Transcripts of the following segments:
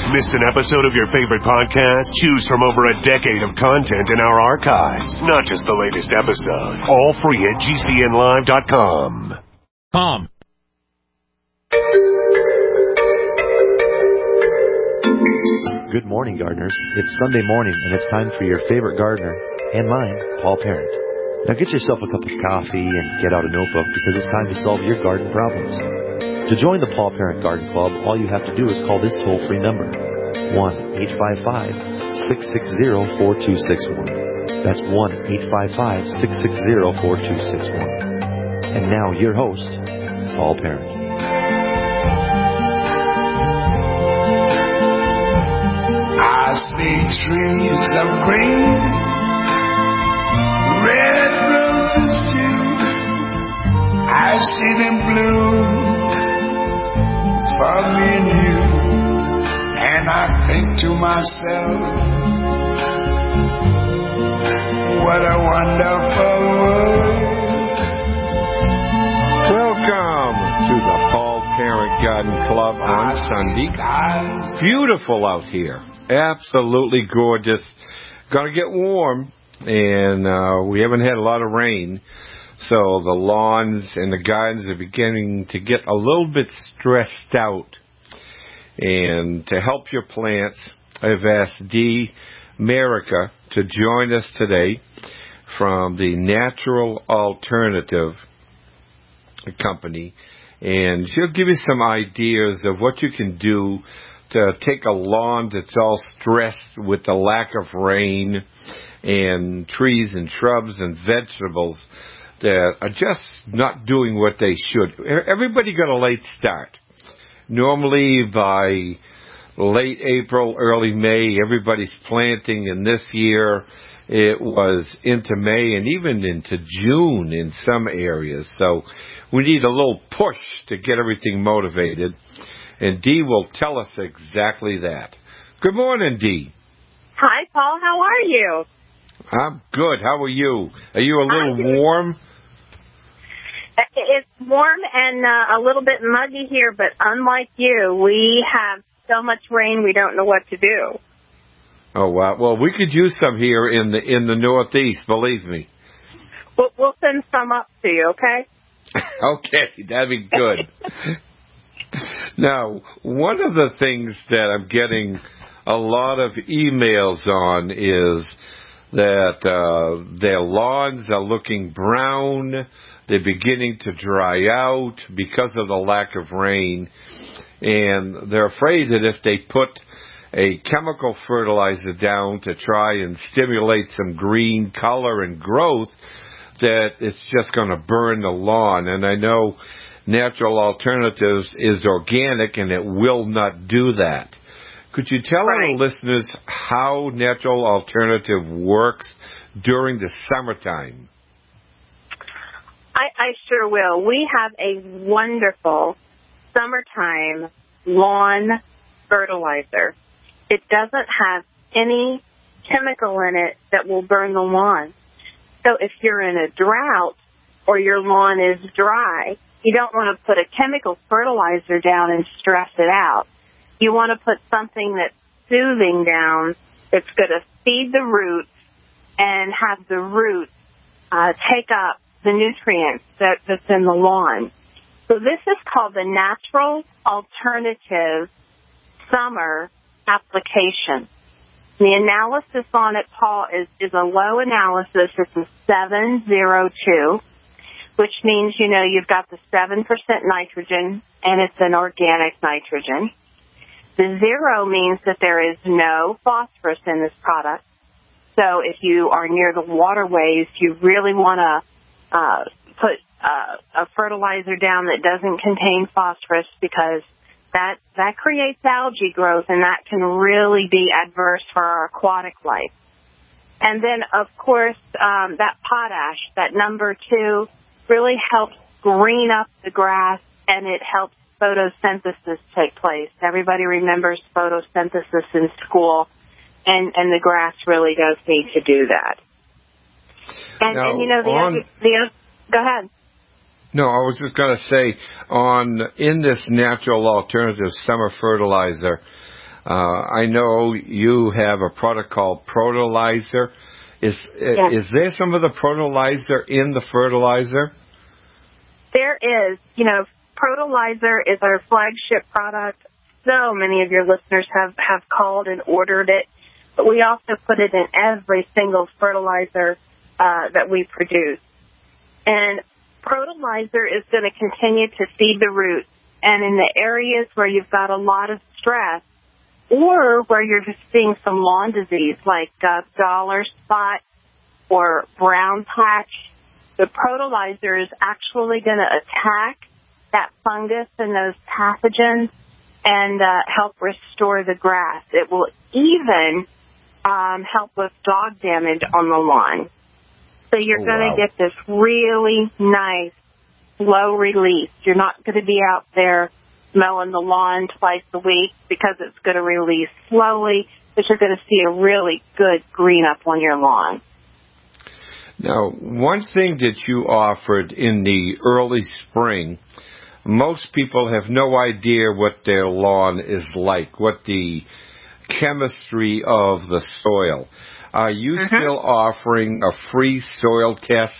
Missed an episode of your favorite podcast? Choose from over a decade of content in our archives, not just the latest episode. All free at GCNlive.com. Tom. Good morning, gardeners. It's Sunday morning, and it's time for your favorite gardener, and mine, Paul Parent. Now get yourself a cup of coffee and get out a notebook because it's time to solve your garden problems. To join the Paul Parent Garden Club, all you have to do is call this toll-free number, 1-855-660-4261. That's 1-855-660-4261. And now, your host, Paul Parent. I see trees of green, red roses too. I see them bloom for me and you. And I think to myself, what a wonderful world. Welcome to the Paul Parent Garden Club on Sunday. Beautiful out here. Absolutely gorgeous. Gonna get warm, and we haven't had a lot of rain, so the lawns and the gardens are beginning to get a little bit stressed out. And to help your plants, I've asked Dee Merica to join us today from the Natural Alternative Company, and she'll give you some ideas of what you can do to take a lawn that's all stressed with the lack of rain and trees and shrubs and vegetables that are just not doing what they should. Everybody got a late start. Normally by late April, early May, everybody's planting, and this year it was into May and even into June in some areas. So we need a little push to get everything motivated. And Dee will tell us exactly that. Good morning, Dee. Hi, Paul. How are you? I'm good. How are you? Are you a little warm? It's warm and a little bit muggy here, but unlike you, we have so much rain we don't know what to do. Oh, wow. Well, we could use some here in the Northeast, believe me. We'll send some up to you, okay? Okay, that'd be good. Now, one of the things that I'm getting a lot of emails on is that their lawns are looking brown. They're beginning to dry out because of the lack of rain. And they're afraid that if they put a chemical fertilizer down to try and stimulate some green color and growth, that it's just going to burn the lawn. And I know Natural Alternatives is organic, and it will not do that. Could you tell our listeners how Natural Alternative works during the summertime? I sure will. We have a wonderful summertime lawn fertilizer. It doesn't have any chemical in it that will burn the lawn. So if you're in a drought or your lawn is dry, you don't want to put a chemical fertilizer down and stress it out. You want to put something that's soothing down, that's going to feed the roots and have the roots take up the nutrients that's in the lawn. So this is called the Natural Alternative Summer Application. The analysis on it, Paul, is a low analysis. It's a 702. Which means, you've got the 7% nitrogen, and it's an organic nitrogen. The 0 means that there is no phosphorus in this product. So if you are near the waterways, you really want to put a fertilizer down that doesn't contain phosphorus, because that creates algae growth, and that can really be adverse for our aquatic life. And then, of course, that potash, that number 2, really helps green up the grass, and it helps photosynthesis take place. Everybody remembers photosynthesis in school, and the grass really does need to do that. And, now, go ahead. No, I was just going to say, in this Natural Alternative Summer Fertilizer, I know you have a product called Protolizer. Is there some of the Protolizer in the fertilizer? There is. You know, Protolizer is our flagship product. So many of your listeners have called and ordered it. But we also put it in every single fertilizer that we produce. And Protolizer is going to continue to feed the roots. And in the areas where you've got a lot of stress or where you're just seeing some lawn disease like dollar spot or brown patch, the Protolizer is actually going to attack that fungus and those pathogens and help restore the grass. It will even help with dog damage on the lawn. So you're going to get this really nice, slow release. You're not going to be out there mowing the lawn twice a week because it's going to release slowly, but you're going to see a really good green up on your lawn. Now, one thing that you offered in the early spring, most people have no idea what their lawn is like, what the chemistry of the soil. Are you still offering a free soil test?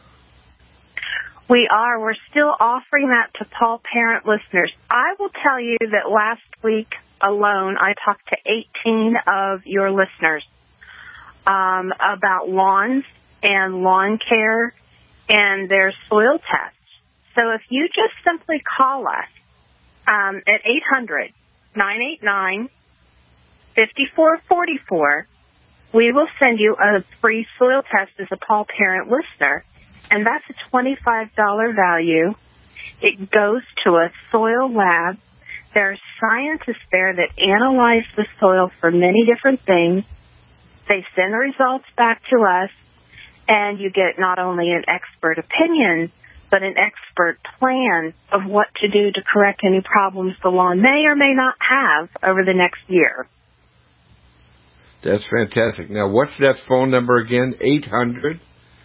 We are. We're still offering that to Paul Parent listeners. I will tell you that last week alone, I talked to 18 of your listeners about lawns and lawn care and their soil tests. So if you just simply call us at 800-989-5444, we will send you a free soil test as a Paul Parent listener, and that's a $25 value. It goes to a soil lab. There are scientists there that analyze the soil for many different things. They send the results back to us, and you get not only an expert opinion, but an expert plan of what to do to correct any problems the lawn may or may not have over the next year. That's fantastic. Now, what's that phone number again? 800?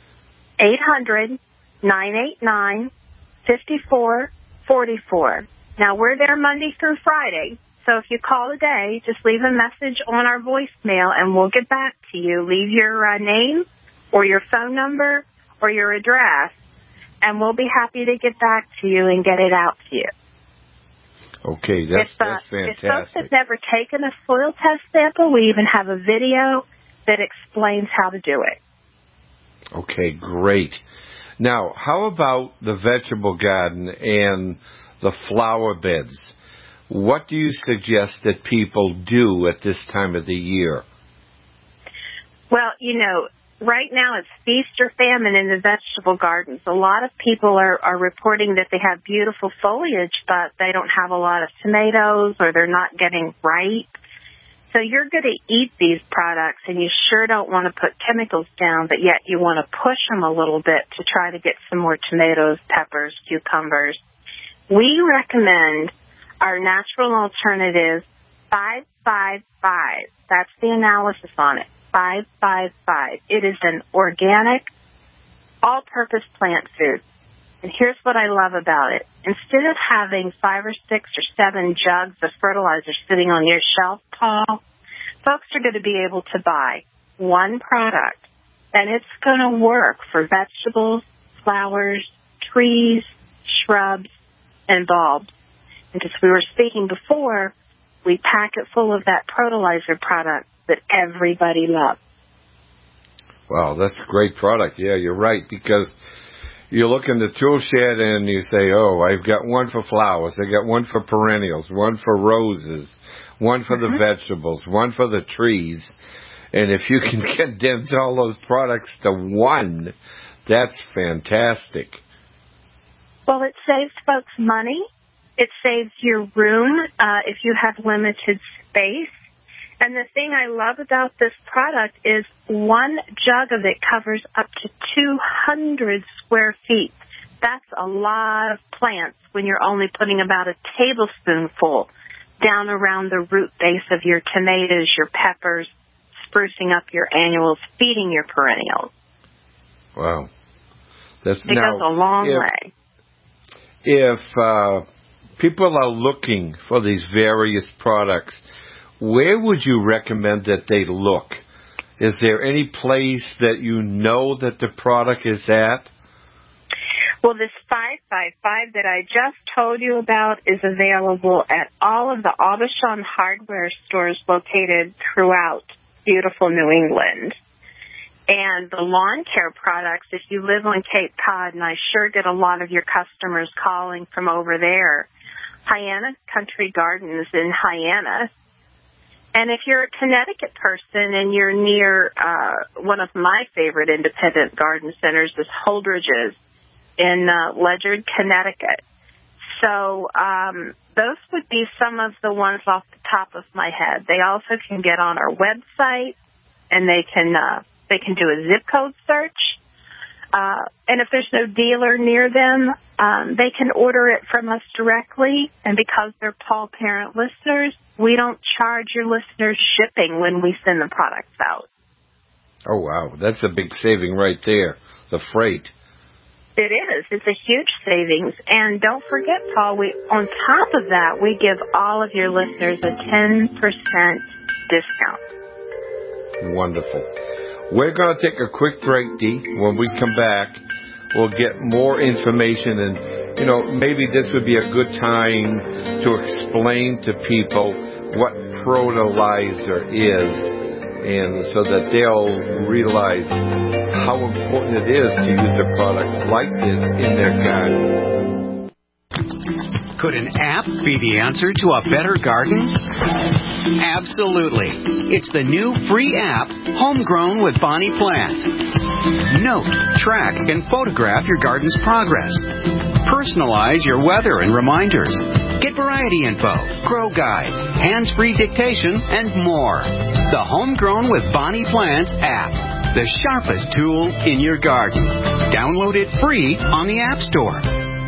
800-989-5444. Now, we're there Monday through Friday, so if you call today, just leave a message on our voicemail, and we'll get back to you. Leave your name or your phone number or your address, and we'll be happy to get back to you and get it out to you. Okay, that's fantastic. If folks have never taken a soil test sample, we even have a video that explains how to do it. Okay, great. Now, how about the vegetable garden and the flower beds? What do you suggest that people do at this time of the year? Well, you know, right now it's feast or famine in the vegetable gardens. A lot of people are reporting that they have beautiful foliage, but they don't have a lot of tomatoes or they're not getting ripe. So you're going to eat these products, and you sure don't want to put chemicals down, but yet you want to push them a little bit to try to get some more tomatoes, peppers, cucumbers. We recommend our natural alternative 555. That's the analysis on it. 555. It is an organic, all-purpose plant food. And here's what I love about it. Instead of having 5 or 6 or 7 jugs of fertilizer sitting on your shelf, Paul, folks are going to be able to buy one product, and it's going to work for vegetables, flowers, trees, shrubs, and bulbs. And as we were speaking before, we pack it full of that Protolizer product that everybody loves. Wow, that's a great product. Yeah, you're right, because you look in the tool shed and you say, oh, I've got one for flowers, I got one for perennials, one for roses, one for the vegetables, one for the trees. And if you can condense all those products to one, that's fantastic. Well, it saves folks money. It saves your room if you have limited space. And the thing I love about this product is one jug of it covers up to 200 square feet. That's a lot of plants when you're only putting about a tablespoonful down around the root base of your tomatoes, your peppers, sprucing up your annuals, feeding your perennials. Wow. It goes a long way. If people are looking for these various products, where would you recommend that they look? Is there any place that you know that the product is at? Well, this 555 that I just told you about is available at all of the Aubuchon hardware stores located throughout beautiful New England. And the lawn care products, if you live on Cape Cod, and I sure get a lot of your customers calling from over there, Hyannis Country Gardens in Hyannis. And if you're a Connecticut person and you're near one of my favorite independent garden centers, is Holdridge's in Ledyard, Connecticut. So those would be some of the ones off the top of my head. They also can get on our website, and they can do a zip code search. And if there's no dealer near them, they can order it from us directly. And because they're Paul Parent listeners, we don't charge your listeners shipping when we send the products out. Oh, wow. That's a big saving right there, the freight. It is. It's a huge savings. And don't forget, Paul, on top of that, we give all of your listeners a 10% discount. Wonderful. We're going to take a quick break, Dee. When we come back, we'll get more information. And, maybe this would be a good time to explain to people what Protolizer is, and so that they'll realize how important it is to use a product like this in their garden. Could an app be the answer to a better garden? Absolutely. It's the new free app, Homegrown with Bonnie Plants. Note, track, and photograph your garden's progress. Personalize your weather and reminders. Get variety info, grow guides, hands-free dictation, and more. The Homegrown with Bonnie Plants app, the sharpest tool in your garden. Download it free on the App Store.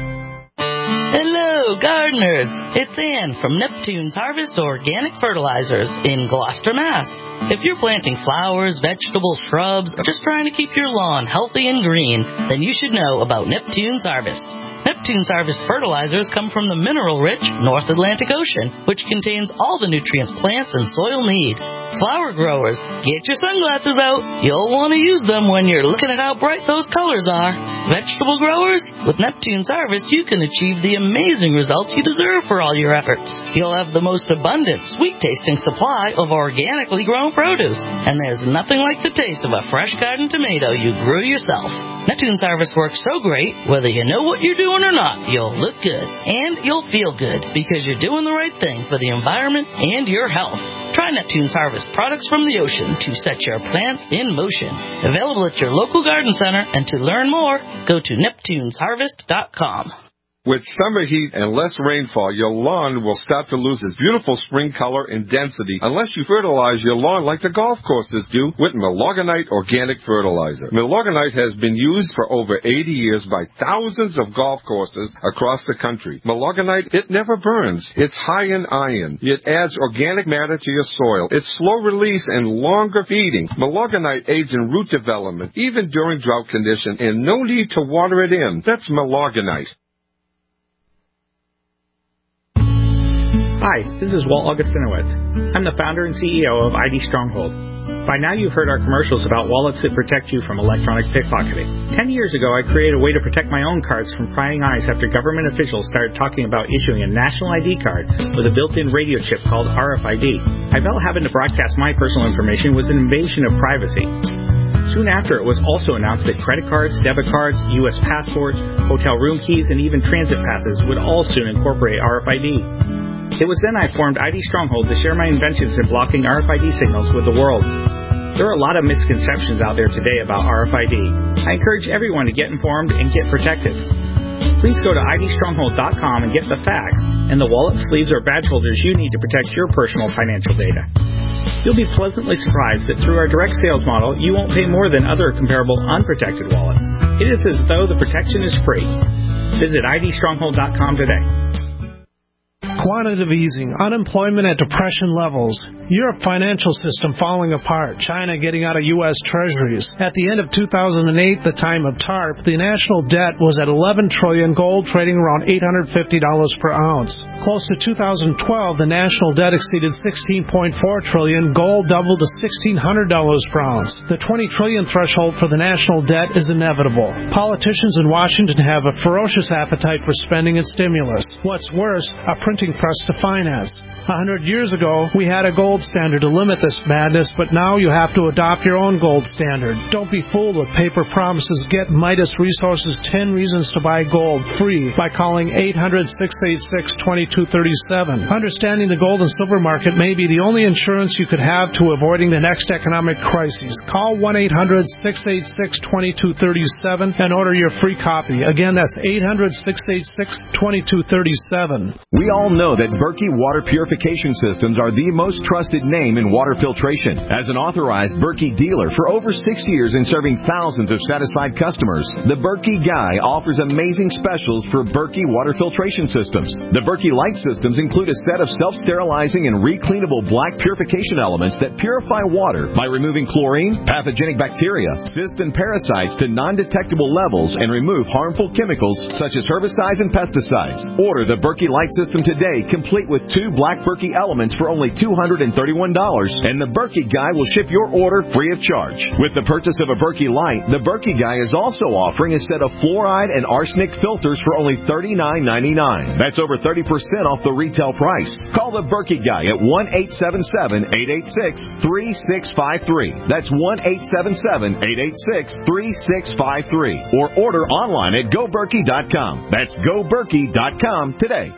Hello, gardeners. It's Ann from Neptune's Harvest Organic Fertilizers in Gloucester, Mass. If you're planting flowers, vegetables, shrubs, or just trying to keep your lawn healthy and green, then you should know about Neptune's Harvest. Neptune's Harvest fertilizers come from the mineral-rich North Atlantic Ocean, which contains all the nutrients plants and soil need. Flower growers, get your sunglasses out. You'll want to use them when you're looking at how bright those colors are. Vegetable growers, with Neptune's Harvest, you can achieve the amazing results you deserve for all your efforts. You'll have the most abundant, sweet-tasting supply of organically grown produce. And there's nothing like the taste of a fresh garden tomato you grew yourself. Neptune's Harvest works so great, whether you know what you're doing or not, you'll look good. And you'll feel good, because you're doing the right thing for the environment and your health. Try Neptune's Harvest products from the ocean to set your plants in motion. Available at your local garden center, and to learn more, go to neptunesharvest.com. With summer heat and less rainfall, your lawn will start to lose its beautiful spring color and density unless you fertilize your lawn like the golf courses do with Milorganite Organic Fertilizer. Milorganite has been used for over 80 years by thousands of golf courses across the country. Milorganite, it never burns. It's high in iron. It adds organic matter to your soil. It's slow release and longer feeding. Milorganite aids in root development, even during drought conditions, and no need to water it in. That's Milorganite. Hi, this is Walt Augustinowitz. I'm the founder and CEO of ID Stronghold. By now you've heard our commercials about wallets that protect you from electronic pickpocketing. 10 years ago, I created a way to protect my own cards from prying eyes after government officials started talking about issuing a national ID card with a built-in radio chip called RFID. I felt having to broadcast my personal information was an invasion of privacy. Soon after, it was also announced that credit cards, debit cards, U.S. passports, hotel room keys, and even transit passes would all soon incorporate RFID. It was then I formed ID Stronghold to share my inventions in blocking RFID signals with the world. There are a lot of misconceptions out there today about RFID. I encourage everyone to get informed and get protected. Please go to idstronghold.com and get the facts and the wallet, sleeves, or badge holders you need to protect your personal financial data. You'll be pleasantly surprised that through our direct sales model, you won't pay more than other comparable unprotected wallets. It is as though the protection is free. Visit idstronghold.com today. quantitative easing, unemployment at depression levels, Europe financial system falling apart, China getting out of U.S. treasuries. At the end of 2008, the time of TARP, the national debt was at $11 trillion, gold trading around $850 per ounce. Close to 2012, the national debt exceeded $16.4 trillion, gold doubled to $1,600 per ounce. The $20 trillion threshold for the national debt is inevitable. Politicians in Washington have a ferocious appetite for spending and stimulus. What's worse, a printing press to finance. 100 years ago, we had a gold standard to limit this madness, but now you have to adopt your own gold standard. Don't be fooled with paper promises. Get Midas Resources 10 Reasons to Buy Gold free by calling 800-686-2237. Understanding the gold and silver market may be the only insurance you could have to avoiding the next economic crisis. Call 1-800-686-2237 and order your free copy. Again, that's 800-686-2237. We all know that Berkey Water Purification Systems are the most trusted name in water filtration. As an authorized Berkey dealer for over 6 years and serving thousands of satisfied customers, the Berkey Guy offers amazing specials for Berkey water filtration systems. The Berkey Light systems include a set of self-sterilizing and recleanable black purification elements that purify water by removing chlorine, pathogenic bacteria, cysts, and parasites to non-detectable levels and remove harmful chemicals such as herbicides and pesticides. Order the Berkey Light system today, complete with 2 black Berkey elements for only $231, and the Berkey Guy will ship your order free of charge. With the purchase of a Berkey Light, the Berkey Guy is also offering a set of fluoride and arsenic filters for only $39.99. That's over 30% off the retail price. Call the Berkey Guy at 1-877-886-3653. That's 1-877-886-3653. Or order online at GoBerkey.com. That's GoBerkey.com today.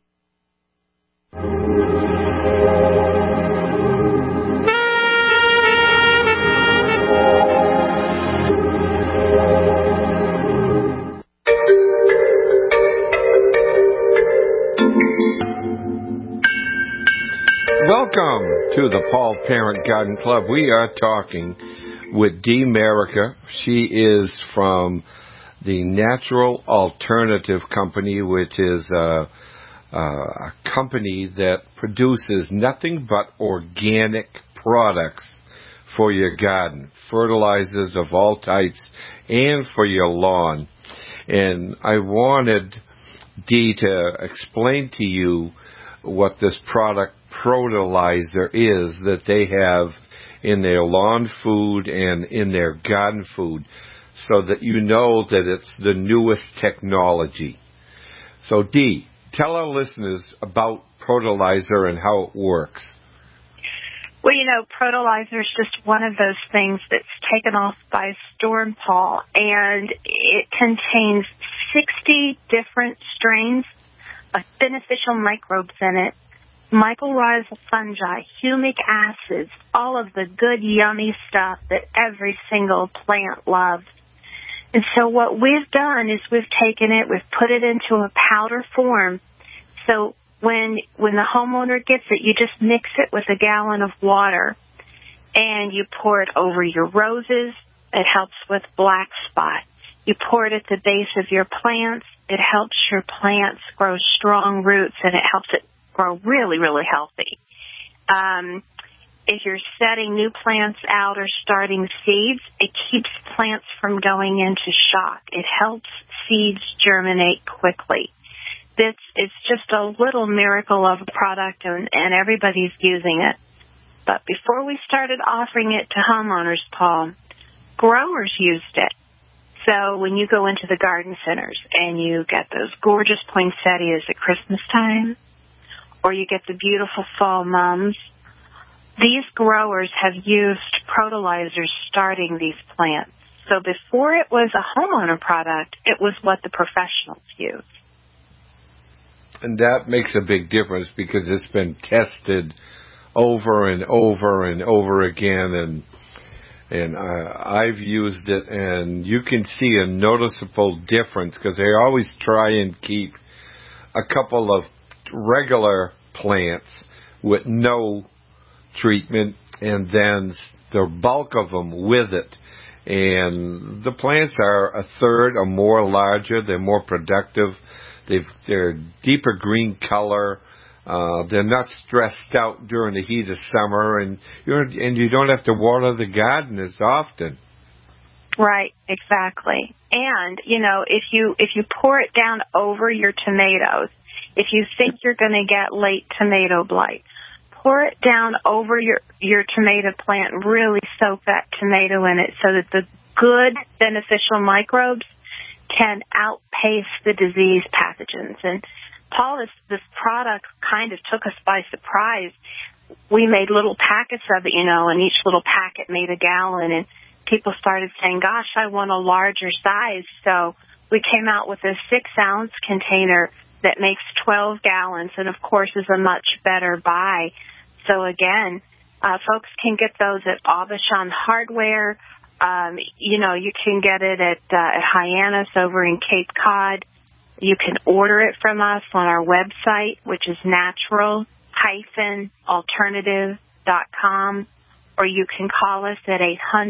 Welcome to the Paul Parent Garden Club. We are talking with Dee Merica. She is from the Natural Alternative Company, which is a company that produces nothing but organic products for your garden, fertilizers of all types, and for your lawn. And I wanted Dee to explain to you what this product Protolizer is that they have in their lawn food and in their garden food, so that you know that it's the newest technology. So Dee, tell our listeners about Protolizer and how it works. Well, Protolizer is just one of those things that's taken off by storm, Paul, and it contains 60 different strains of beneficial microbes in it, mycorrhizal fungi, humic acids, all of the good, yummy stuff that every single plant loves. And so what we've done is we've taken it, we've put it into a powder form. So when the homeowner gets it, you just mix it with a gallon of water, and you pour it over your roses. It helps with black spot. You pour it at the base of your plants. It helps your plants grow strong roots, and it helps it grow really, really healthy. If you're setting new plants out or starting seeds, it keeps plants from going into shock. It helps seeds germinate quickly. It's just a little miracle of a product, and everybody's using it. But before we started offering it to homeowners, Paul, growers used it. So when you go into the garden centers and you get those gorgeous poinsettias at Christmas time, or you get the beautiful fall mums, these growers have used Protolizers starting these plants. So before it was a homeowner product, it was what the professionals used. And that makes a big difference because it's been tested over and over and over again, and I've used it, and you can see a noticeable difference because they always try and keep a couple of regular plants with no treatment and then the bulk of them with it. And the plants are a third or more larger. They're more productive. They're deeper green color. They're not stressed out during the heat of summer, and you don't have to water the garden as often. Right, exactly. And, if you pour it down over your tomatoes, if you think you're going to get late tomato blight, pour it down over your tomato plant and really soak that tomato in it so that the good beneficial microbes can outpace the disease pathogens. And Paul, this product kind of took us by surprise. We made little packets of it, and each little packet made a gallon, and people started saying, gosh, I want a larger size. So we came out with a 6-ounce container that makes 12 gallons and, of course, is a much better buy. So, again, folks can get those at Aubuchon Hardware. You can get it at Hyannis over in Cape Cod. You can order it from us on our website, which is natural-alternative.com, or you can call us at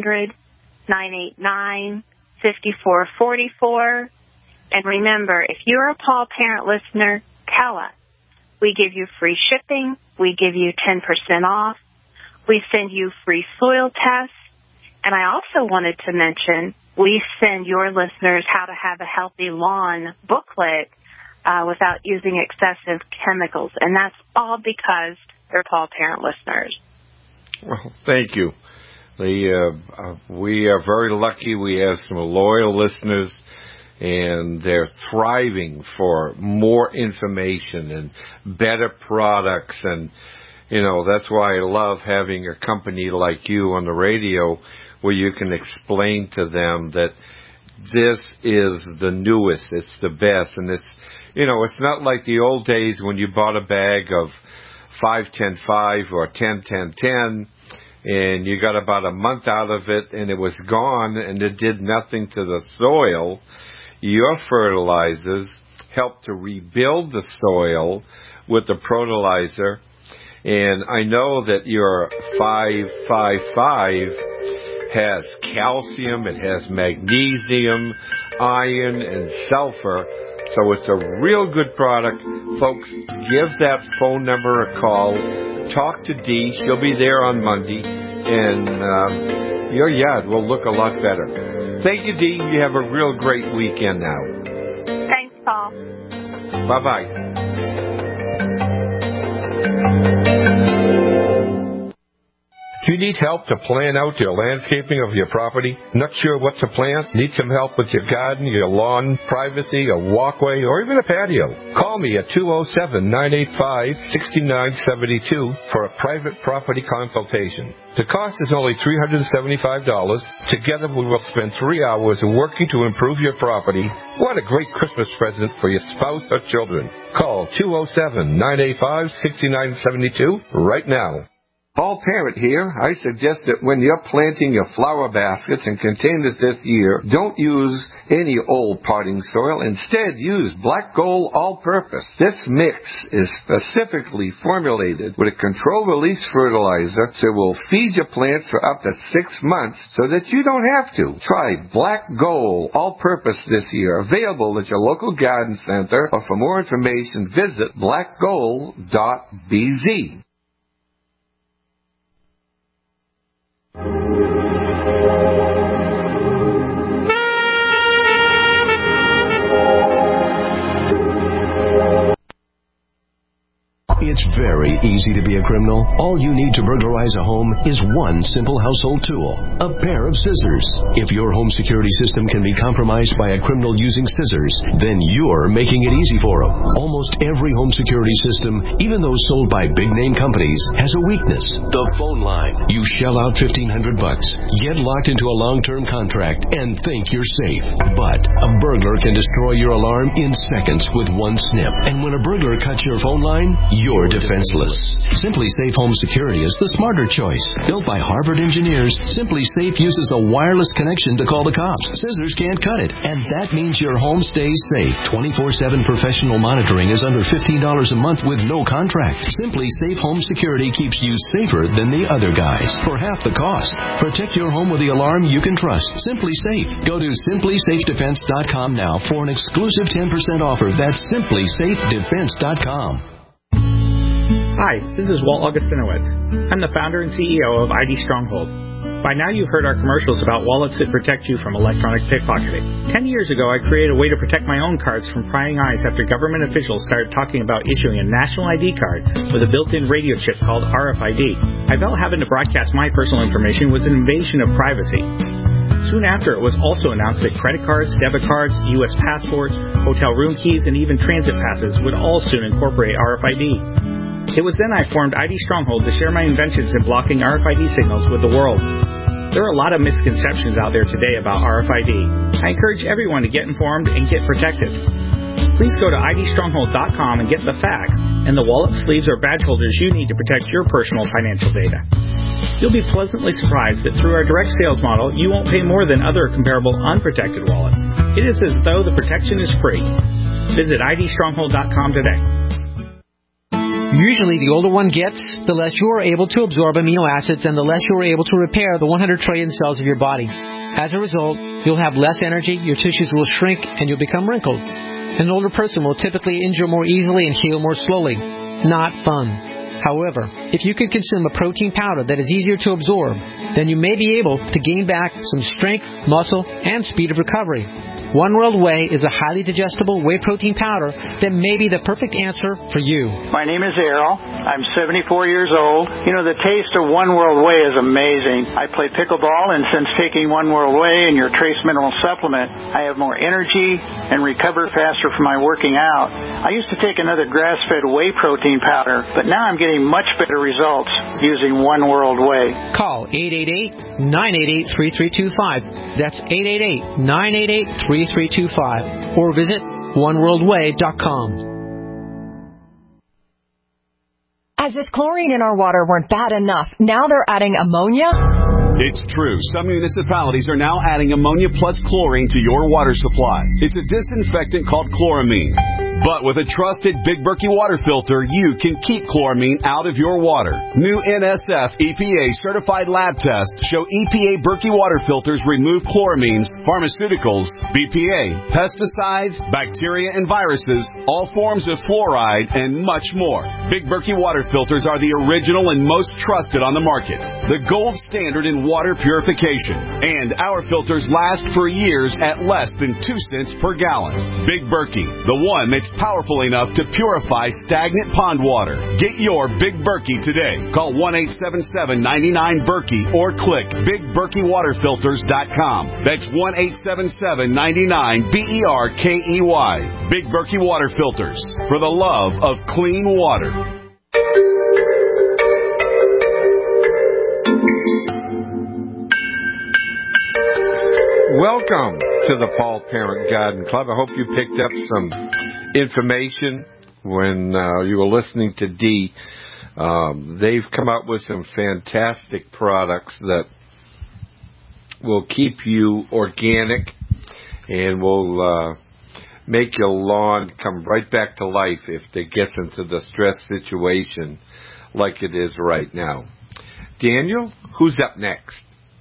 800-989-5444. And remember, if you're a Paul Parent listener, tell us. We give you free shipping. We give you 10% off. We send you free soil tests. And I also wanted to mention, we send your listeners How to Have a Healthy Lawn booklet without using excessive chemicals. And that's all because they're Paul Parent listeners. Well, thank you. We are very lucky. We have some loyal listeners, and they're thriving for more information and better products. And, that's why I love having a company like you on the radio where you can explain to them that this is the newest, it's the best. And it's not like the old days when you bought a bag of 5-10-5 or 10-10-10, and you got about a month out of it and it was gone and it did nothing to the soil. Your fertilizers help to rebuild the soil with the Protolizer. And I know that your 555 has calcium, it has magnesium, iron, and sulfur. So it's a real good product. Folks, give that phone number a call. Talk to Dee. She'll be there on Monday. And your yard will look a lot better. Thank you, Dee. You have a real great weekend now. Thanks, Paul. Bye-bye. Do you need help to plan out your landscaping of your property? Not sure what to plant? Need some help with your garden, your lawn, privacy, a walkway, or even a patio? Call me at 207-985-6972 for a private property consultation. The cost is only $375. Together we will spend 3 hours working to improve your property. What a great Christmas present for your spouse or children. Call 207-985-6972 right now. Paul Parent here. I suggest that when you're planting your flower baskets and containers this year, don't use any old potting soil. Instead, use Black Gold All-Purpose. This mix is specifically formulated with a controlled-release fertilizer, so it will feed your plants for up to 6 months so that you don't have to. Try Black Gold All-Purpose this year. Available at your local garden center, or for more information, visit blackgold.bz. It's very easy to be a criminal. All you need to burglarize a home is one simple household tool, a pair of scissors. If your home security system can be compromised by a criminal using scissors, then you're making it easy for them. Almost every home security system, even those sold by big-name companies, has a weakness: the phone line. You shell out $1,500, get locked into a long-term contract, and think you're safe. But a burglar can destroy your alarm in seconds with one snip. And when a burglar cuts your phone line, you're defenseless. Simply Safe Home Security is the smarter choice. Built by Harvard engineers, Simply Safe uses a wireless connection to call the cops. Scissors can't cut it, and that means your home stays safe. 24/7 professional monitoring is under $15 a month with no contract. Simply Safe Home Security keeps you safer than the other guys for half the cost. Protect your home with the alarm you can trust. Simply Safe. Go to simplysafedefense.com now for an exclusive 10% offer. That's simplysafedefense.com. Hi, this is Walt Augustinowitz. I'm the founder and CEO of ID Stronghold. By now you've heard our commercials about wallets that protect you from electronic pickpocketing. 10 years ago, I created a way to protect my own cards from prying eyes after government officials started talking about issuing a national ID card with a built-in radio chip called RFID. I felt having to broadcast my personal information was an invasion of privacy. Soon after, it was also announced that credit cards, debit cards, U.S. passports, hotel room keys, and even transit passes would all soon incorporate RFID. It was then I formed ID Stronghold to share my inventions in blocking RFID signals with the world. There are a lot of misconceptions out there today about RFID. I encourage everyone to get informed and get protected. Please go to idstronghold.com and get the facts and the wallet, sleeves, or badge holders you need to protect your personal financial data. You'll be pleasantly surprised that through our direct sales model, you won't pay more than other comparable unprotected wallets. It is as though the protection is free. Visit idstronghold.com today. Usually, the older one gets, the less you are able to absorb amino acids and the less you are able to repair the 100 trillion cells of your body. As a result, you'll have less energy, your tissues will shrink, and you'll become wrinkled. An older person will typically injure more easily and heal more slowly. Not fun. However, if you can consume a protein powder that is easier to absorb, then you may be able to gain back some strength, muscle, and speed of recovery. One World Whey is a highly digestible whey protein powder that may be the perfect answer for you. My name is Errol. I'm 74 years old. You know, the taste of One World Whey is amazing. I play pickleball, and since taking One World Whey and your trace mineral supplement, I have more energy and recover faster from my working out. I used to take another grass-fed whey protein powder, but now I'm getting much better results using One World Whey. Call 888-988-3325. That's 888-988-3325. Or visit oneworldway.com. As if chlorine in our water weren't bad enough, now they're adding ammonia? It's true. Some municipalities are now adding ammonia plus chlorine to your water supply. It's a disinfectant called chloramine. But with a trusted Big Berkey water filter, you can keep chloramine out of your water. New NSF EPA certified lab tests show EPA Berkey water filters remove chloramines, pharmaceuticals, BPA, pesticides, bacteria and viruses, all forms of fluoride, and much more. Big Berkey water filters are the original and most trusted on the market. The gold standard in water purification. And our filters last for years at less than 2 cents per gallon. Big Berkey, the one that's powerful enough to purify stagnant pond water. Get your Big Berkey today. Call 1-877-99-BERKEY or click BigBerkeyWaterFilters.com. That's 1-877-99-BERKEY. Big Berkey Water Filters, for the love of clean water. Welcome to the Paul Parent Garden Club. I hope you picked up some information when you were listening to Dee. They've come up with some fantastic products that will keep you organic and will make your lawn come right back to life if it gets into the stress situation like it is right now. Daniel, who's up next?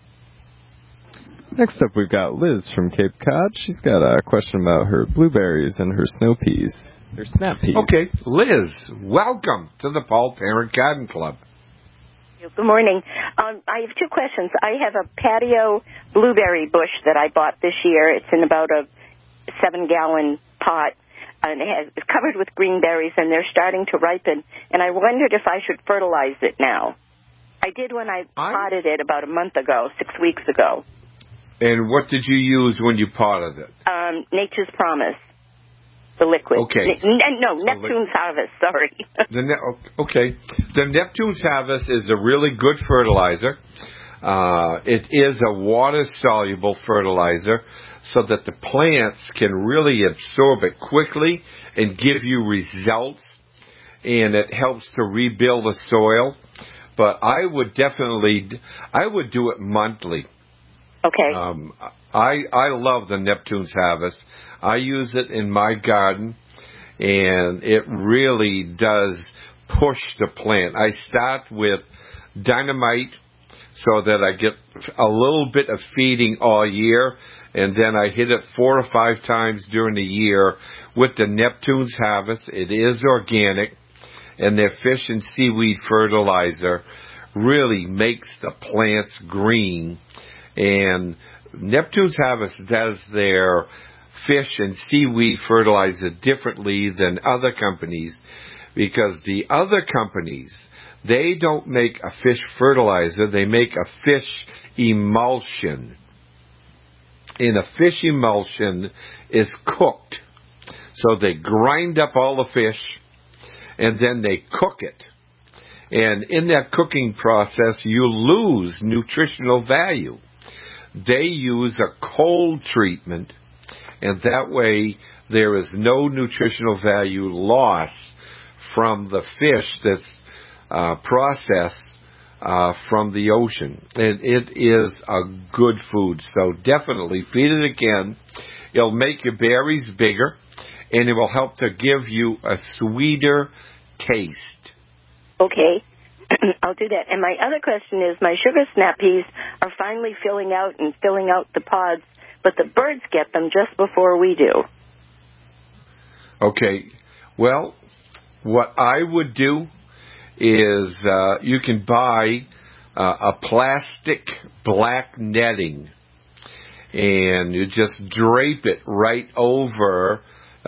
Next up, we've got Liz from Cape Cod. She's got a question about her blueberries and her snow peas. Her snap peas. Okay, Liz, welcome to the Paul Parent Garden Club. Good morning. I have two questions. I have a patio blueberry bush that I bought this year. It's in about a 7-gallon pot, and it's covered with green berries, and they're starting to ripen. And I wondered if I should fertilize it now. I did when I potted it about a month ago, 6 weeks ago. And what did you use when you potted it? Nature's Promise, the liquid. Okay. Neptune's Harvest, sorry. Okay. The Neptune's Harvest is a really good fertilizer. It is a water-soluble fertilizer so that the plants can really absorb it quickly and give you results, and it helps to rebuild the soil. But I would do it monthly. Okay. I love the Neptune's Harvest. I use it in my garden, and it really does push the plant. I start with dynamite so that I get a little bit of feeding all year, and then I hit it 4 or 5 times during the year with the Neptune's Harvest. It is organic, and their fish and seaweed fertilizer really makes the plants green. And Neptune's Harvest does their fish and seaweed fertilizer differently than other companies, because the other companies, they don't make a fish fertilizer, they make a fish emulsion. And a fish emulsion is cooked. So they grind up all the fish, and then they cook it. And in that cooking process, you lose nutritional value. They use a cold treatment, and that way there is no nutritional value loss from the fish that's processed from the ocean. And it is a good food. So definitely feed it again. It'll make your berries bigger, and it will help to give you a sweeter taste. Okay. I'll do that. And my other question is, my sugar snap peas are finally filling out the pods, but the birds get them just before we do. Okay. Well, what I would do is you can buy a plastic black netting, and you just drape it right over.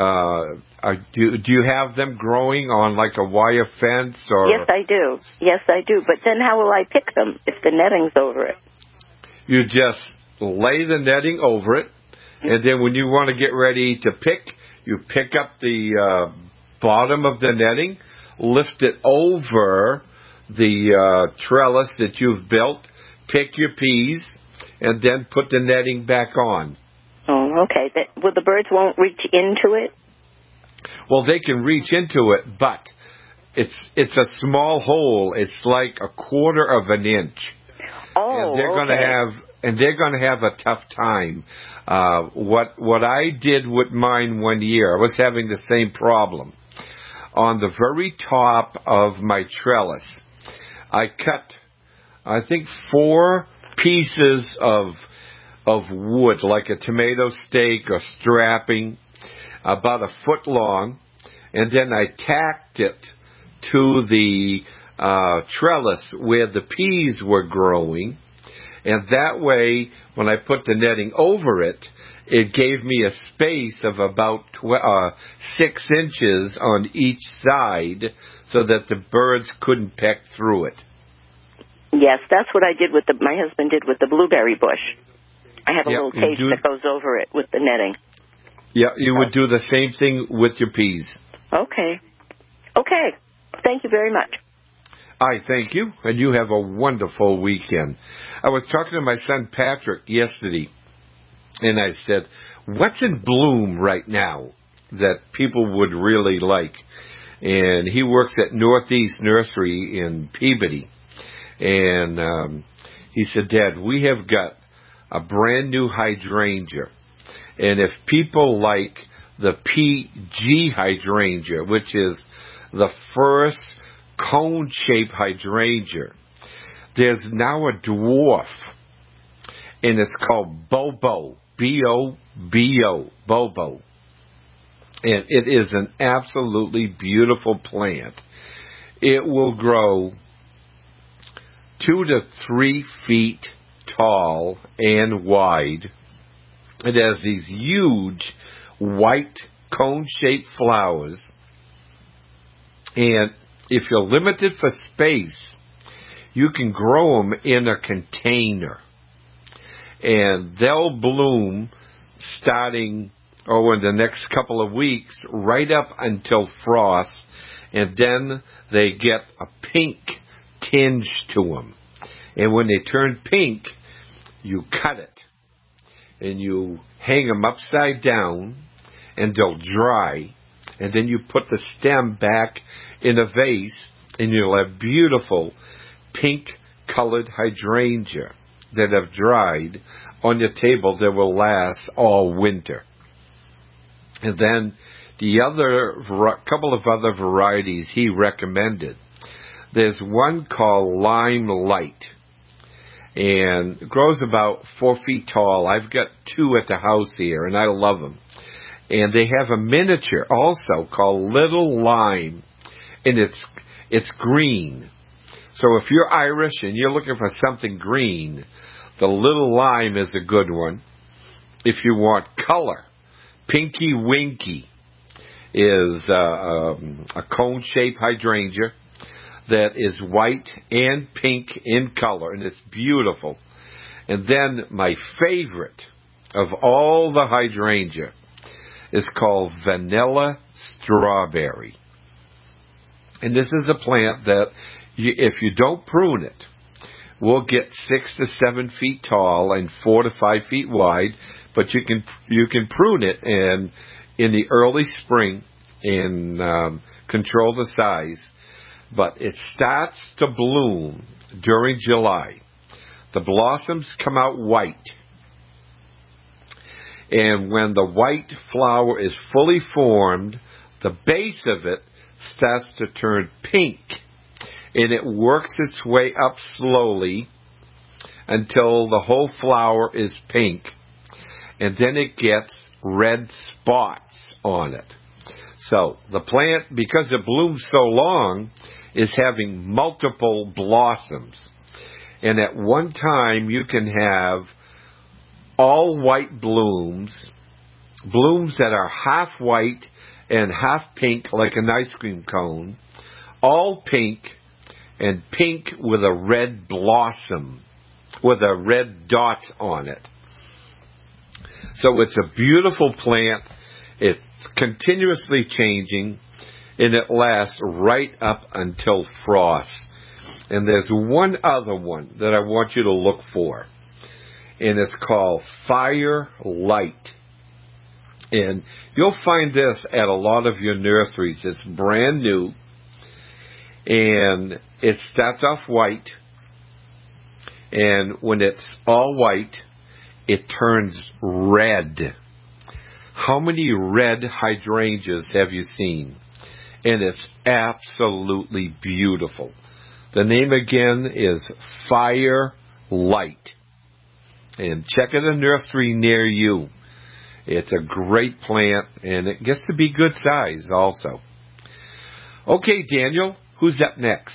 Do you have them growing on like a wire fence? Or? Yes, I do. Yes, I do. But then how will I pick them if the netting's over it? You just lay the netting over it, and then when you want to get ready to pick, you pick up the bottom of the netting, lift it over the trellis that you've built, pick your peas, and then put the netting back on. Oh, okay. Well, the birds won't reach into it? Well, they can reach into it, but it's a small hole. It's like a quarter of an inch. Oh, and they're going to have a tough time. What I did with mine one year, I was having the same problem. On the very top of my trellis, I cut, I think, 4 pieces of wood, like a tomato stake or strapping, about a foot long, and then I tacked it to the trellis where the peas were growing, and that way, when I put the netting over it, it gave me a space of about 6 inches on each side so that the birds couldn't peck through it. Yes, that's what I did my husband did with the blueberry bush. I have a little cage that goes over it with the netting. Yeah, you would do the same thing with your peas. Okay. Okay. Thank you very much. I thank you, and you have a wonderful weekend. I was talking to my son Patrick yesterday, and I said, what's in bloom right now that people would really like? And he works at Northeast Nursery in Peabody. And he said, Dad, we have got a brand new hydrangea. And if people like the PG hydrangea, which is the first cone-shaped hydrangea, there's now a dwarf, and it's called Bobo, B-O-B-O, Bobo. And it is an absolutely beautiful plant. It will grow 2 to 3 feet tall and wide. It has these huge white cone-shaped flowers. And if you're limited for space, you can grow them in a container. And they'll bloom starting in the next couple of weeks, right up until frost. And then they get a pink tinge to them. And when they turn pink, you cut it. And you hang them upside down, and they'll dry. And then you put the stem back in a vase, and you'll have beautiful pink-colored hydrangea that have dried on your table that will last all winter. And then the couple of other varieties he recommended. There's one called Lime Light, and it grows about 4 feet tall. I've got 2 at the house here, and I love them. And they have a miniature also called Little Lime, and It's green. So if you're Irish and you're looking for something green, the little lime is a good one. If you want color, Pinky Winky is a cone-shaped hydrangea that is white and pink in color, and it's beautiful. And then my favorite of all the hydrangea is called Vanilla Strawberry. And this is a plant that, if you don't prune it, will get 6 to 7 feet tall and 4 to 5 feet wide. But you can prune it in the early spring and control the size. But it starts to bloom during July. The blossoms come out white. And when the white flower is fully formed, the base of it starts to turn pink. And it works its way up slowly until the whole flower is pink. And then it gets red spots on it. So the plant, because it blooms so long, is having multiple blossoms. And at one time you can have all white blooms that are half white and half pink like an ice cream cone, all pink, and pink with a red blossom, with a red dot on it. So it's a beautiful plant. It's continuously changing, and it lasts right up until frost. And there's one other one that I want you to look for, and it's called Firelight. And you'll find this at a lot of your nurseries. It's brand new, and it starts off white, and when it's all white, it turns red. How many red hydrangeas have you seen? And it's absolutely beautiful. The name again is Firelight. And check out a nursery near you. It's a great plant, and it gets to be good size also. Okay, Daniel, who's up next?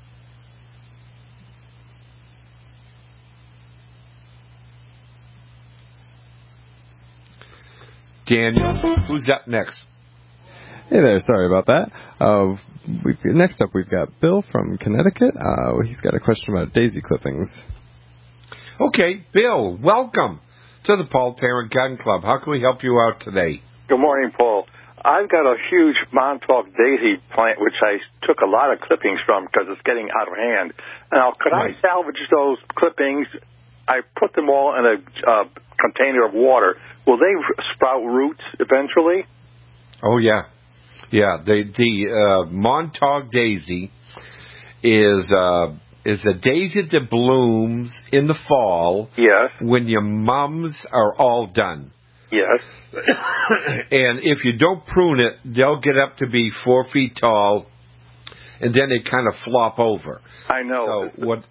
Daniel, who's up next? Hey there, sorry about that. Next up, we've got Bill from Connecticut. He's got a question about daisy clippings. Okay, Bill, welcome to the Paul Parent Garden Club. How can we help you out today? Good morning, Paul. I've got a huge Montauk daisy plant, which I took a lot of clippings from because it's getting out of hand. Now, could I salvage those clippings? I put them all in a container of water. Will they sprout roots eventually? Oh, yeah. Yeah, the Montauk daisy is a daisy that blooms in the fall. Yes. When your mums are all done. Yes. And if you don't prune it, they'll get up to be 4 feet tall, and then they kind of flop over. I know.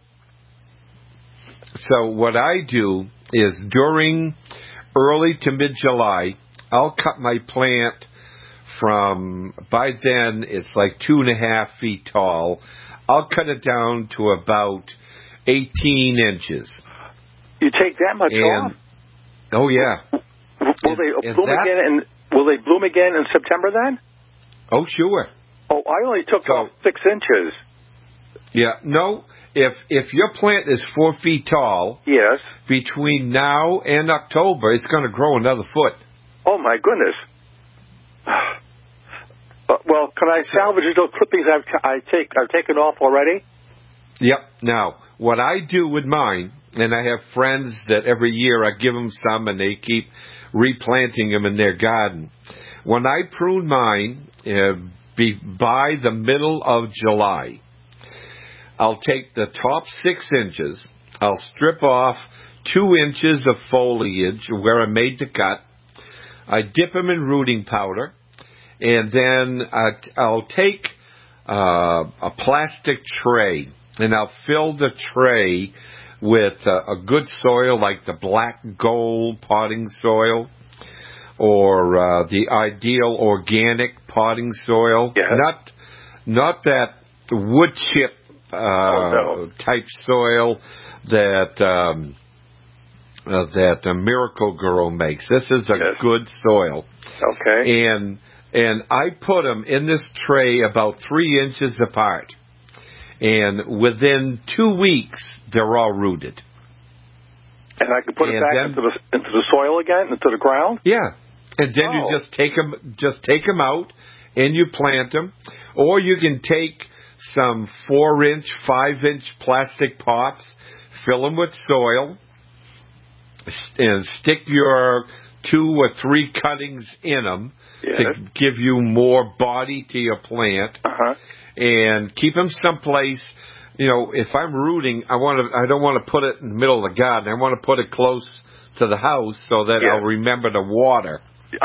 So what I do is during early to mid-July, I'll cut my plant from, by then it's like 2.5 feet tall. I'll cut it down to about 18 inches. You take that much off? Oh, yeah. Will they bloom again in September then? Oh, sure. Oh, I only took off 6 inches. Yeah, no. If your plant is 4 feet tall, yes, between now and October, it's going to grow another foot. Oh my goodness! Well, can I salvage those clippings I've taken off already? Yep. Now, what I do with mine, and I have friends that every year I give them some, and they keep replanting them in their garden. When I prune mine, by the middle of July, I'll take the top 6 inches, I'll strip off 2 inches of foliage where I made the cut, I dip them in rooting powder, and then I'll take a plastic tray, and I'll fill the tray with a good soil like the black gold potting soil or the ideal organic potting soil. Yes. Not that wood chip type soil that Miracle-Gro makes. This is a good soil. Okay. And I put them in this tray about 3 inches apart. And within 2 weeks, they're all rooted. And I can put it back into the soil again, into the ground? Yeah. And then you just take them out and you plant them. Or you can take some 4-inch, 5-inch plastic pots, fill them with soil, and stick your 2 or 3 cuttings in them to give you more body to your plant, and keep them someplace. You know, if I'm rooting, I don't want to put it in the middle of the garden. I want to put it close to the house so that I'll remember to water.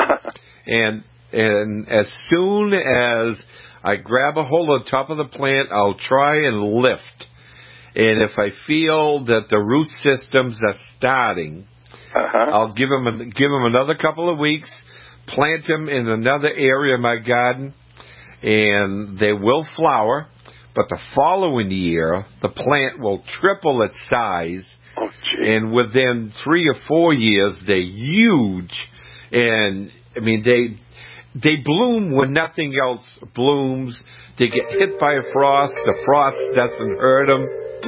And as soon as I grab a hold of the top of the plant, I'll try and lift. And if I feel that the root systems are starting, I'll give them another couple of weeks, plant them in another area of my garden, and they will flower. But the following year, the plant will triple its size, and within 3 or 4 years, they're huge. And I mean, they bloom when nothing else blooms. They get hit by a frost. The frost doesn't hurt them,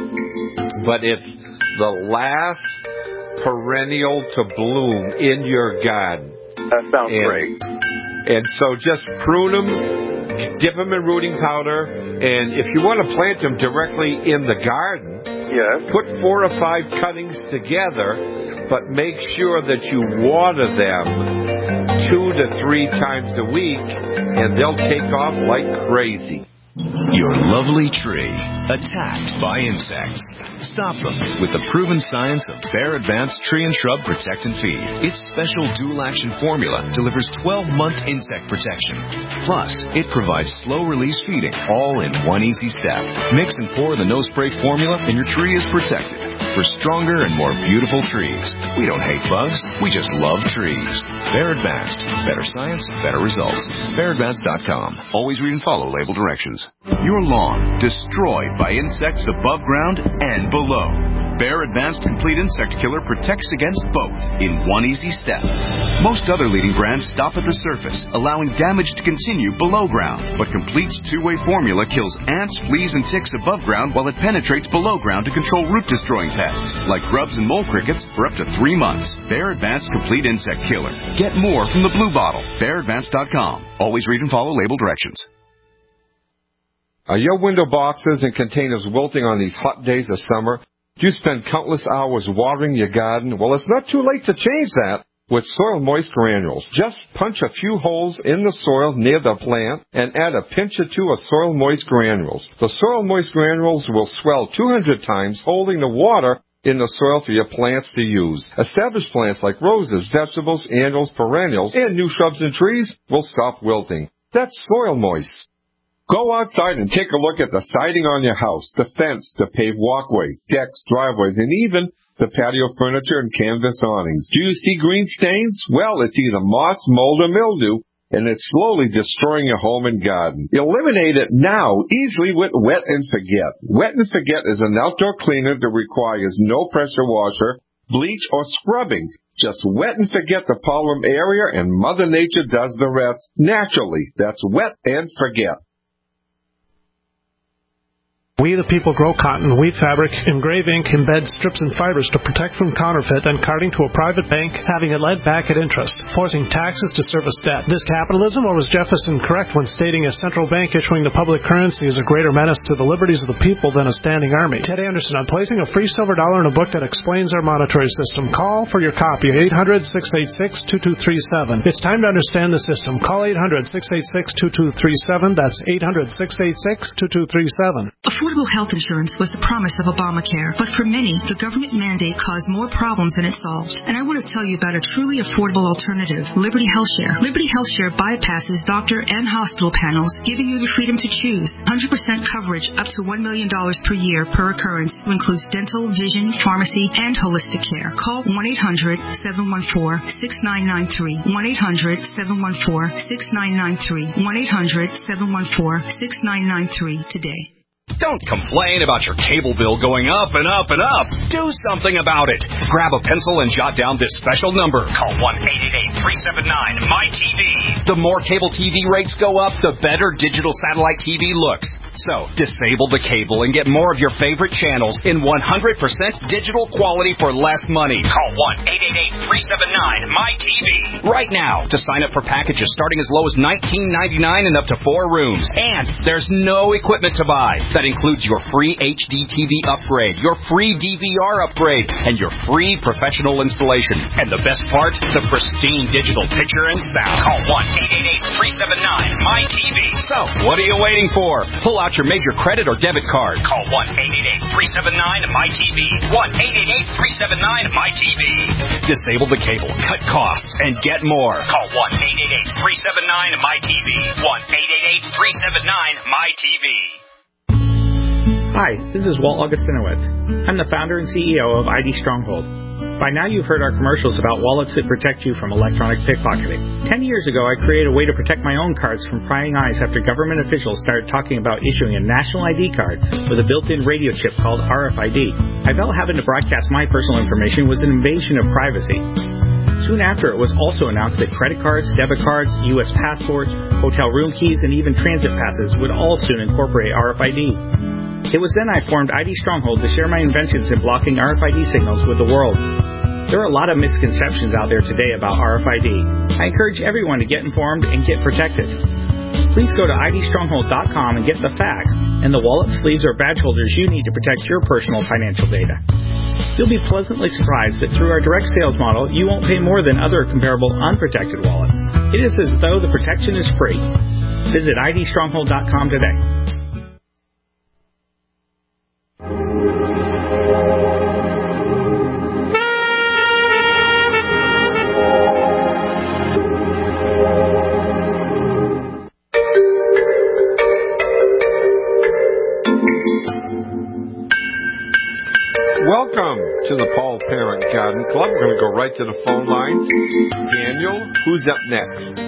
but it's the last perennial to bloom in your garden. That sounds great. And so just prune them, dip them in rooting powder, and if you want to plant them directly in the garden, put 4 or 5 cuttings together, but make sure that you water them 2 to 3 times a week, and they'll take off like crazy. Your lovely tree attacked by insects. Stop them with the proven science of Bayer Advanced Tree and Shrub Protect and Feed. Its special dual-action formula delivers 12-month insect protection. Plus, it provides slow-release feeding, all in one easy step. Mix and pour the no-spray formula, and your tree is protected. For stronger and more beautiful trees. We don't hate bugs, we just love trees. Bayer Advanced. Better science, better results. BayerAdvanced.com. Always read and follow label directions. Your lawn destroyed by insects above ground and below. Bayer Advanced Complete Insect Killer protects against both in one easy step. Most other leading brands stop at the surface, allowing damage to continue below ground. But Complete's two-way formula kills ants, fleas, and ticks above ground while it penetrates below ground to control root-destroying pests, like grubs and mole crickets, for up to 3 months. Bayer Advanced Complete Insect Killer. Get more from the blue bottle. BayerAdvanced.com. Always read and follow label directions. Are your window boxes and containers wilting on these hot days of summer? Do you spend countless hours watering your garden? Well, it's not too late to change that with Soil Moist Granules. Just punch a few holes in the soil near the plant and add a pinch or 2 of Soil Moist Granules. The Soil Moist Granules will swell 200 times, holding the water in the soil for your plants to use. Established plants like roses, vegetables, annuals, perennials, and new shrubs and trees will stop wilting. That's Soil Moist. Go outside and take a look at the siding on your house, the fence, the paved walkways, decks, driveways, and even the patio furniture and canvas awnings. Do you see green stains? Well, it's either moss, mold, or mildew, and it's slowly destroying your home and garden. Eliminate it now, easily with Wet and Forget. Wet and Forget is an outdoor cleaner that requires no pressure washer, bleach, or scrubbing. Just wet and forget the problem area, and Mother Nature does the rest naturally. That's Wet and Forget. We the people grow cotton, weave fabric, engrave ink, embed strips and fibers to protect from counterfeit and carting to a private bank, having it lent back at interest, forcing taxes to service debt. This capitalism, or was Jefferson correct when stating a central bank issuing the public currency is a greater menace to the liberties of the people than a standing army? Ted Anderson on placing a free silver dollar in a book that explains our monetary system. Call for your copy at 800-686-2237. It's time to understand the system. Call 800-686-2237. That's 800-686-2237. Affordable health insurance was the promise of Obamacare, but for many, the government mandate caused more problems than it solved. And I want to tell you about a truly affordable alternative, Liberty HealthShare. Liberty HealthShare bypasses doctor and hospital panels, giving you the freedom to choose. 100% coverage up to $1 million per year per occurrence, which includes dental, vision, pharmacy, and holistic care. Call 1-800-714-6993. 1-800-714-6993. 1-800-714-6993 today. Don't complain about your cable bill going up and up and up. Do something about it. Grab a pencil and jot down this special number. Call 1-888-379-MY-TV. The more cable TV rates go up, the better digital satellite TV looks. So, disable the cable and get more of your favorite channels in 100% digital quality for less money. Call 1-888-379-MY-TV right now to sign up for packages starting as low as $19.99 and up to 4 rooms. And there's no equipment to buy. That includes your free HD TV upgrade, your free DVR upgrade, and your free professional installation. And the best part, the pristine digital picture and sound. Call 1-888-379-MY-TV. So, what are you waiting for? Pull out your major credit or debit card. Call 1-888-379-MY-TV. 1-888-379-MY-TV. Disable the cable, cut costs, and get more. Call 1-888-379-MY-TV. 1-888-379-MY-TV. Hi, this is Walt Augustinowitz. I'm the founder and CEO of ID Stronghold. By now you've heard our commercials about wallets that protect you from electronic pickpocketing. 10 years ago, I created a way to protect my own cards from prying eyes after government officials started talking about issuing a national ID card with a built-in radio chip called RFID. I felt having to broadcast my personal information was an invasion of privacy. Soon after, it was also announced that credit cards, debit cards, U.S. passports, hotel room keys, and even transit passes would all soon incorporate RFID. It was then I formed ID Stronghold to share my inventions in blocking RFID signals with the world. There are a lot of misconceptions out there today about RFID. I encourage everyone to get informed and get protected. Please go to idstronghold.com and get the facts and the wallet, sleeves, or badge holders you need to protect your personal financial data. You'll be pleasantly surprised that through our direct sales model, you won't pay more than other comparable unprotected wallets. It is as though the protection is free. Visit idstronghold.com today. Welcome to the Paul Parent Garden Club. We're going to go right to the phone lines. Daniel, who's up next?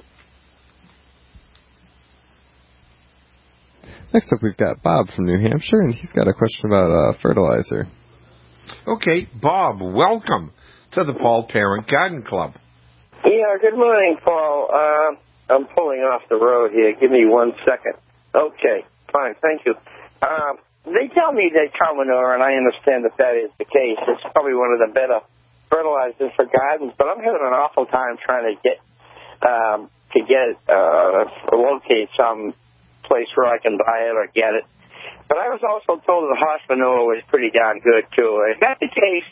Next up, we've got Bob from New Hampshire, and he's got a question about fertilizer. Okay, Bob, welcome to the Paul Parent Garden Club. Yeah, good morning, Paul. I'm pulling off the road here. Give me 1 second. Okay, fine, thank you. They tell me that cow manure, and I understand that is the case. It's probably one of the better fertilizers for gardens, but I'm having an awful time trying to locate some place where I can buy it or get it. But I was also told that horse manure was pretty darn good, too. Is that the case?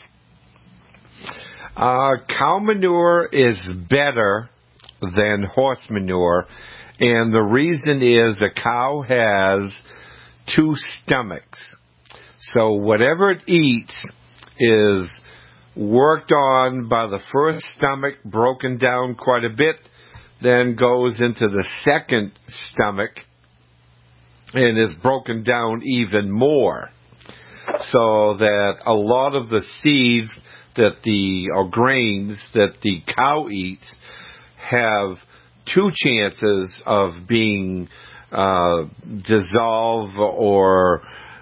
Cow manure is better than horse manure, and the reason is a cow has 2 stomachs. So whatever it eats is worked on by the first stomach, broken down quite a bit, then goes into the second stomach and is broken down even more. So that a lot of the seeds or grains that the cow eats have 2 chances of being dissolve or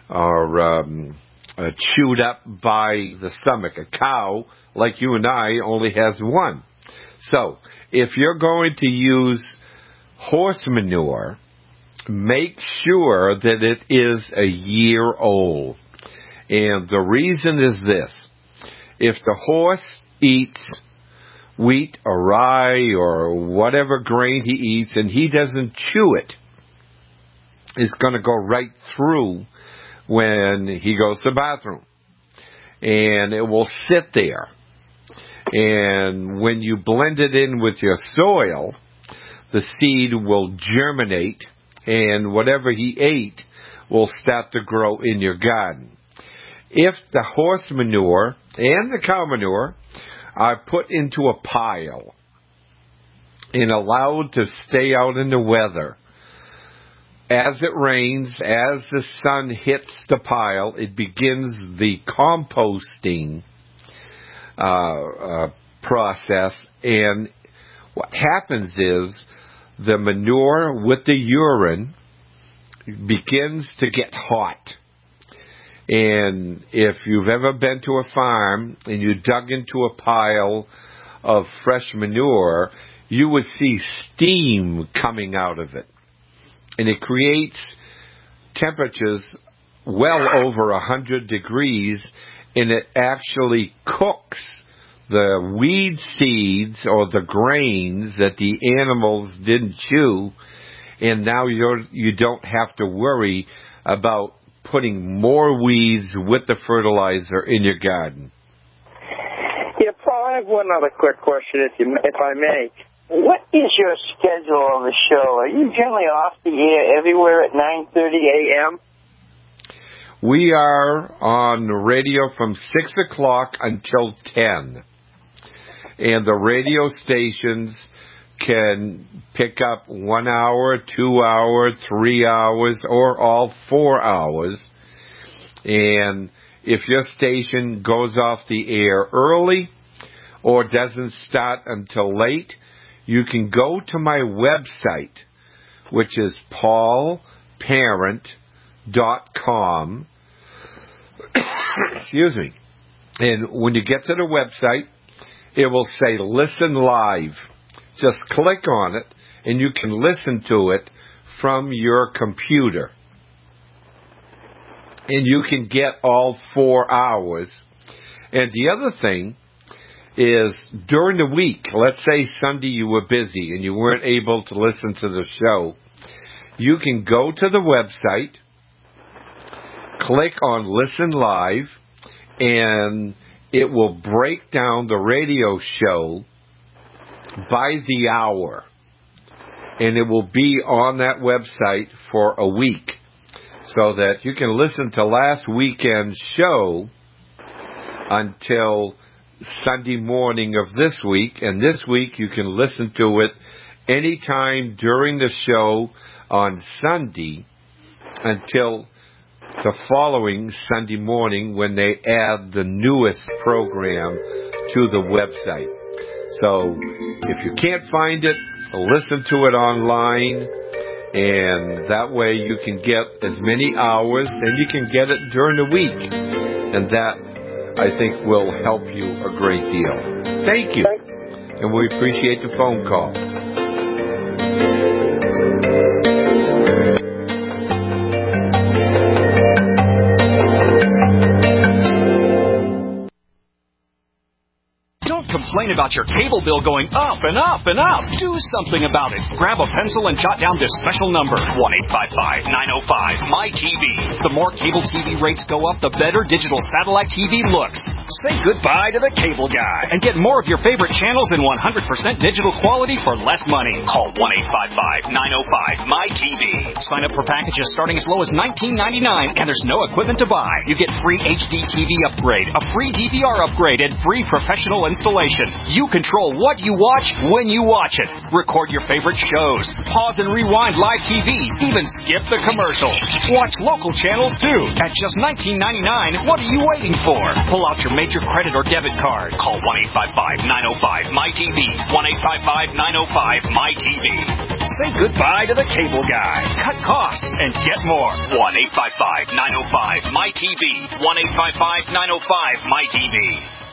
chewed up by the stomach. A cow, like you and I, only has 1. So, if you're going to use horse manure, make sure that it is a year old. And the reason is this. If the horse eats wheat or rye or whatever grain he eats and he doesn't chew it, it's going to go right through when he goes to the bathroom. And it will sit there. And when you blend it in with your soil, the seed will germinate, and whatever he ate will start to grow in your garden. If the horse manure and the cow manure are put into a pile and allowed to stay out in the weather, as it rains, as the sun hits the pile, it begins the composting process. And what happens is the manure with the urine begins to get hot. And if you've ever been to a farm and you dug into a pile of fresh manure, you would see steam coming out of it. And it creates temperatures well over 100 degrees, and it actually cooks the weed seeds or the grains that the animals didn't chew, and now you don't have to worry about putting more weeds with the fertilizer in your garden. Yeah, Paul, I have one other quick question, if I may. What is your schedule on the show? Are you generally off the air everywhere at 9:30 a.m.? We are on the radio from 6 o'clock until 10. And the radio stations can pick up 1 hour, 2 hours, 3 hours, or all 4 hours. And if your station goes off the air early or doesn't start until late, you can go to my website, which is paulparent.com. Excuse me. And when you get to the website, it will say Listen Live. Just click on it, and you can listen to it from your computer. And you can get all 4 hours. And the other thing is, during the week, let's say Sunday you were busy and you weren't able to listen to the show, you can go to the website, click on Listen Live, and it will break down the radio show by the hour. And it will be on that website for a week, so that you can listen to last weekend's show until Sunday morning of this week. And this week you can listen to it anytime during the show on Sunday until the following Sunday morning when they add the newest program to the website. So if you can't find it, listen to it online, and that way you can get as many hours, and you can get it during the week. And that, I think, will help you a great deal. Thank you. And we appreciate the phone call. Complain about your cable bill going up and up and up. Do something about it. Grab a pencil and jot down this special number, 1-855-905-MY-TV. The more cable TV rates go up, the better digital satellite TV looks. Say goodbye to the cable guy and get more of your favorite channels in 100% digital quality for less money. Call 1-855-905-MY-TV. Sign up for packages starting as low as $19.99, and there's no equipment to buy. You get free HD TV upgrade, a free DVR upgrade, and free professional installation. You control what you watch when you watch it. Record your favorite shows. Pause and rewind live TV. Even skip the commercials. Watch local channels too. At just $19.99, what are you waiting for? Pull out your major credit or debit card. Call 1-855-905-MY-TV. 1-855-905-MY-TV. Say goodbye to the cable guy. Cut costs and get more. 1-855-905-MY-TV. 1-855-905-MY-TV.